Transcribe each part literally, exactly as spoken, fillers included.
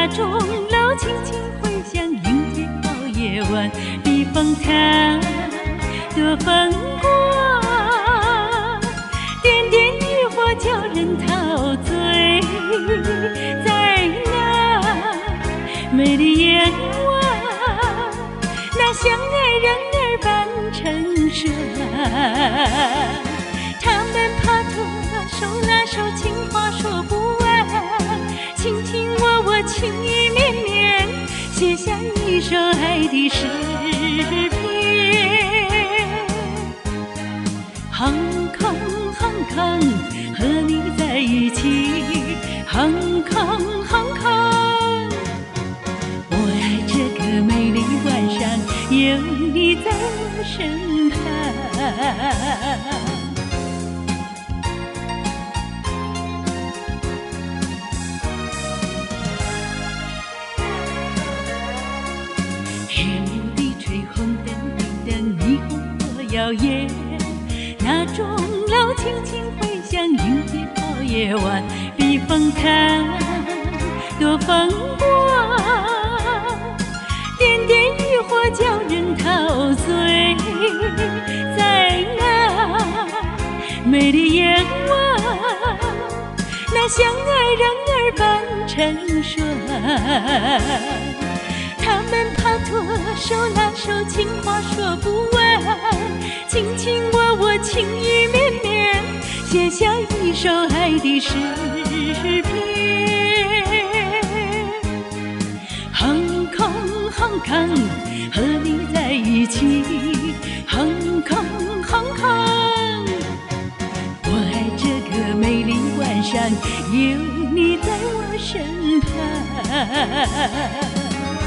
那钟楼轻轻回响，迎接到夜晚避风塘，多风光，点点渔火叫人陶醉，在那美丽夜晚，那相爱人儿般成双，他们爬托手拉手，情话说不完，卿卿我我，情意绵绵，写下一首爱的诗篇。Hong Kong Hong Kong， 和你在一起 Hong Kong Hong Kong， 我爱这个美丽晚上，有你在我身旁。日里吹红灯绿灯，霓虹多耀眼，那钟楼轻轻回响，迎接到夜晚避风塘，多风光，点点渔火叫人陶醉，在那美丽夜晚，那相爱人儿般成双，他们爬托手拉手，情话说不完，卿卿我我，情意绵绵，写下一首爱的诗篇。Hong Kong Hong Kong， 和你在一起 Hong Kong Hong Kong， 我爱这个美丽晚上，有你在我身旁。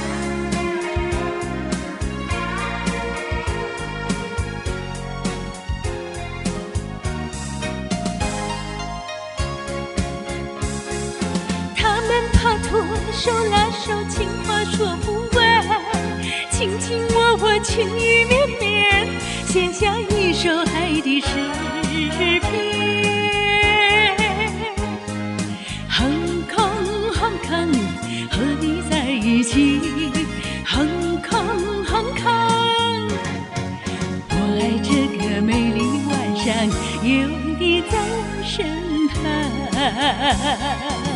爬托手拉手，情话说不完，卿卿我我，情意绵绵，写下一首爱的诗篇。Hong Kong Hong Kong， 和你在一起 Hong Kong Hong Kong， 我爱这个美丽晚上，有你在我身旁。